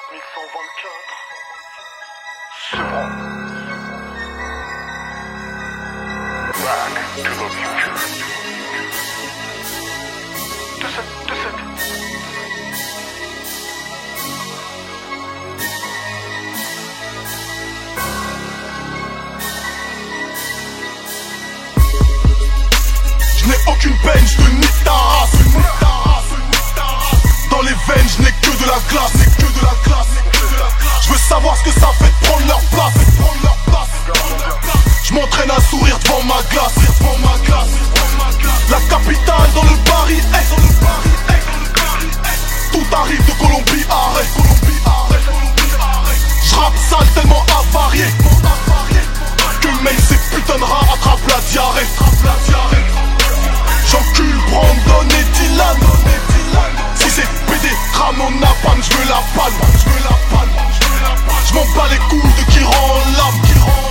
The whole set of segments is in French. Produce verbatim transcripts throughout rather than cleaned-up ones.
mille cent vingt-quatre. C'est bon. Back to the future. deux sept, deux sept. Je n'ai aucune peine, je te nique ta race. Dans les veines, je n'ai que de la glace. que de la classe. Je veux savoir ce que ça fait de prendre leur place. Je m'entraîne à sourire devant ma glace. La capitale dans le Paris. Tout arrive de Colombie, arrête. Je rappe sale tellement avarié que même ces putains de rats attrapent la diarrhée. J'encule Brandon et Dylan. Si c'est P D, Ramon Napalm, je veux la palme. Je m'en bats les couilles de qui rend l'âme.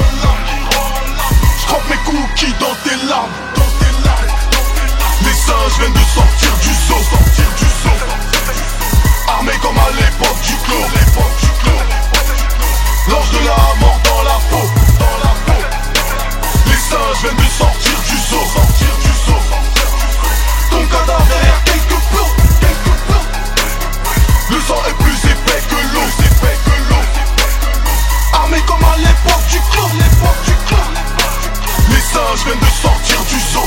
Je trempe mes cookies dans tes larmes. Les singes viennent de sortir du zoo. Armés comme à l'époque du clos. L'ange de la mort dans la peau. Les singes viennent de sortir du zoo. Ton cadavre derrière quelques plots. Le sang est plus épais que l'eau. Armés comme à l'époque du clos. Les singes viennent de sortir du zoo.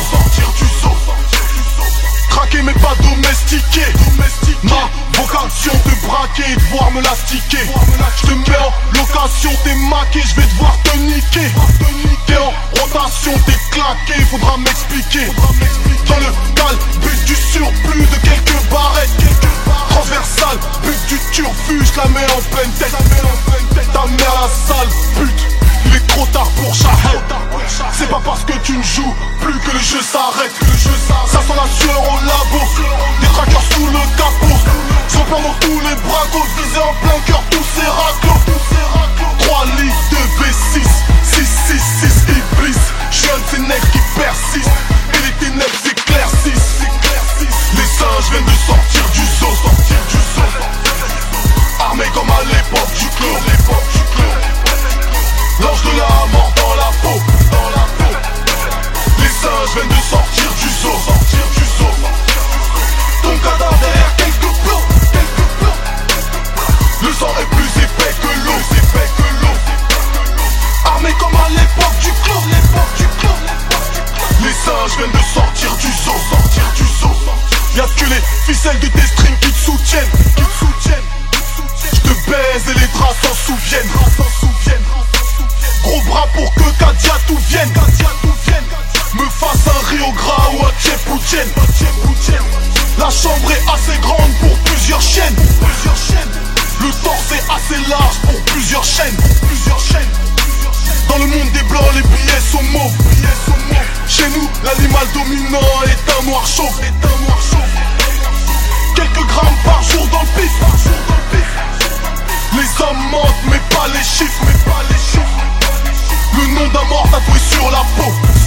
Craquer mais pas domestiqué. Ma vocation te braquer et devoir me l'astiquer. Je te mets en location, t'es maqué, je vais devoir te niquer. T'es en rotation, t'es claqué, faudra m'expliquer. Dans le cal, but du surplus de quelques barrettes. Transversal, but du turfu, je la mets en pleine tête. Ta mère la sale pute, il est trop tard pour Shahid. C'est pas parce que tu ne joues plus que le jeu s'arrête. Ça sent la sueur au labo, des traqueurs sous le capot. J'en prends dans tous les bracos, visés en plein cœur tous ces raclos. Trois litres de V six, six six six Iblis. J'suis un de ces nègres qui persistent, et les ténèbres s'éclaircissent. Les singes viennent de sortir du zoo. Armés comme à l'époque du clos. L'ange de la mort dans la peau. Les singes viennent de sortir du zoo. Ton cadavre derrière quelques plots. Le sang est plus épais que l'eau. Armés comme à l'époque du clos. Les singes viennent de sortir du zoo. Y'a que les ficelles de tes strings qui te soutiennent. J'te baise et les draps s'en souviennent. Gros bras pour que Kadia tout vienne. Me fasse un Rio Gras ou un Tchèpoutchen. La chambre est assez grande pour plusieurs chaînes. Le torse est assez large pour plusieurs chaînes. Dans le monde des blancs, les billets sont mauves. Chez nous, l'animal dominant est un noir chauve. Quelques grammes par jour dans le pif. Les hommes mentent mais pas les chiffres. Le nom d'un mort tatoué sur la peau.